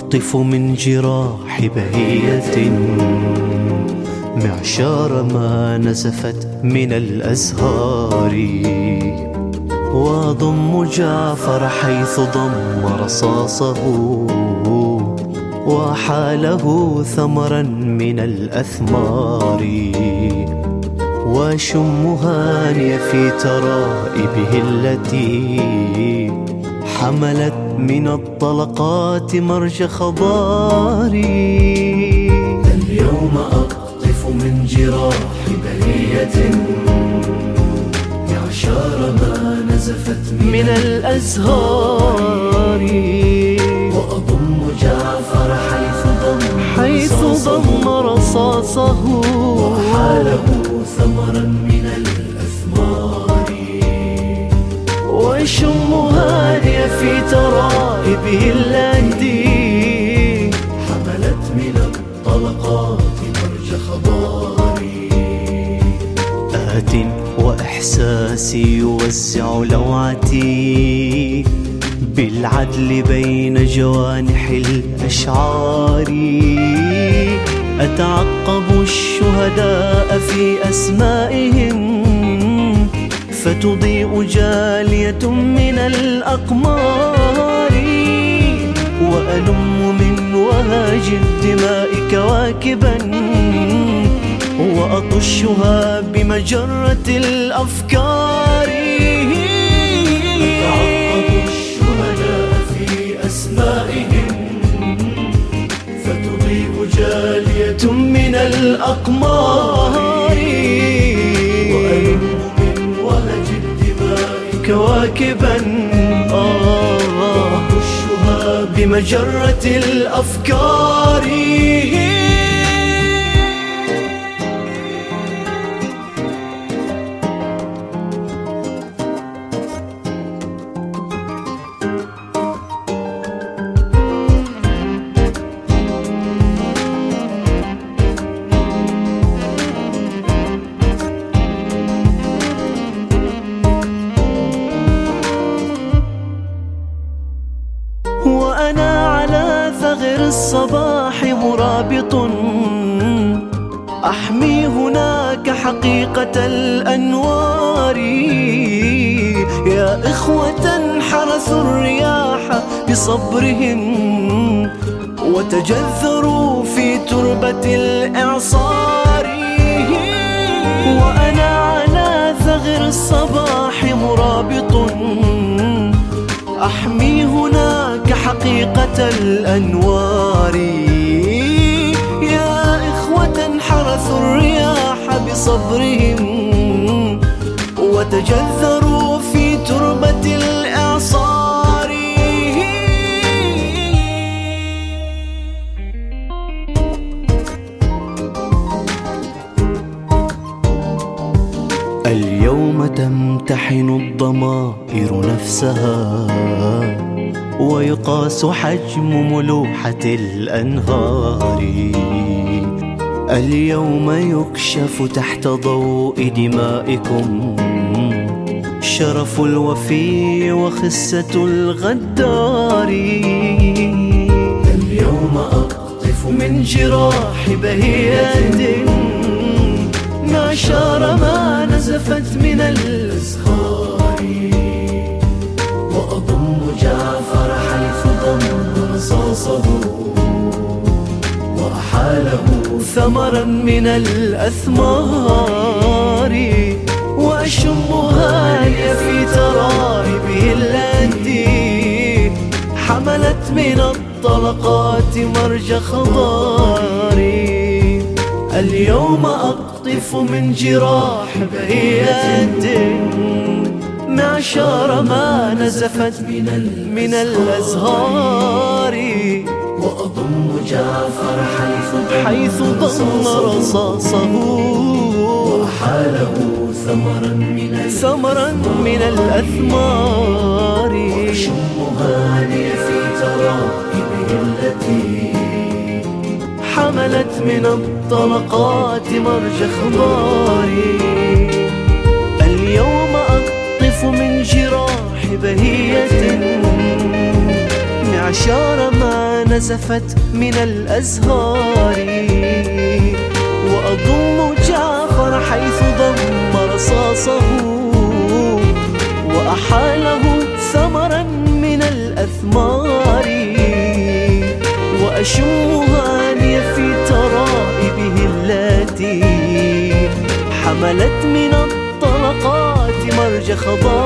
أقطف من جراح بهية معشار ما نزفت من الأزهار، وأضم جعفر حيث ضم رصاصه، وحاله ثمرا من الأثمار، وأشم هاني في ترائبه التي حملت من الطلقات مرج خضاري. اليوم أقطف من جراح بهية معشار ما نزفت من الأزهار، وأضم جعفر حيث ضم رصاصه، وحاله ثمرا من الأثمار، وأشم هاني في ترائبه التي حملت من الطلقات مرج خضاري. آت وإحساسي يوزع لوعتي بالعدل بين جوانح الأشعار، أتعقب الشهداء في أسمائهم فتضيء جالية من الأقمار، وألم من وهاج الدماء كواكبا وأطشها بمجرة الأفكار. أتعقب الشهداء في أسمائهم فتضيء جالية من الأقمار، وألم من وهج الدماء كواكبا وأطشها بمجرة الأفكار. وأنا على ثغر الصباح مرابط أحمي هناك حقيقة الأنوار، يا إخوة حرثوا الرياح بصبرهم وتجذروا في تربة الإعصار، وأنا على ثغر الصباح مرابط أحمي هناك حقيقة الأنوار، يا إخوة حرثوا الرياح بصبرهم وتجذروا في تربة الإعصار. اليوم تمتحن الضمائر نفسها ويقاس حجم ملوحة الأنهار، اليوم يكشف تحت ضوء دمائكم شرف الوفي وخسة الغدار. اليوم أقطف من جراح بهية معشار ما نزفت من الأزهار، وأضم جعفر حيث ضم رصاصه، وأحاله ثمرا من الأثمار، وأشم هاني في ترائبه التي حملت من الطلقات مرج خضار. اليوم أقطف من جراح بهية معشار ما نزفت من الأزهار، وأضم جعفر حيث ضم رصاصه، وأحاله ثمرا من الأثمار، وأشم هاني في ترائبه التي حملت من الطلقات مرج خضار. اليوم أقطف من جراح بهية معشار ما نزفت من الأزهار، وأضم جعفر حيث ضم رصاصه، وأحاله ثمرا من الأثمار، وأشم هاني في ترائبه التي حملت من الطلقات مرج خضار.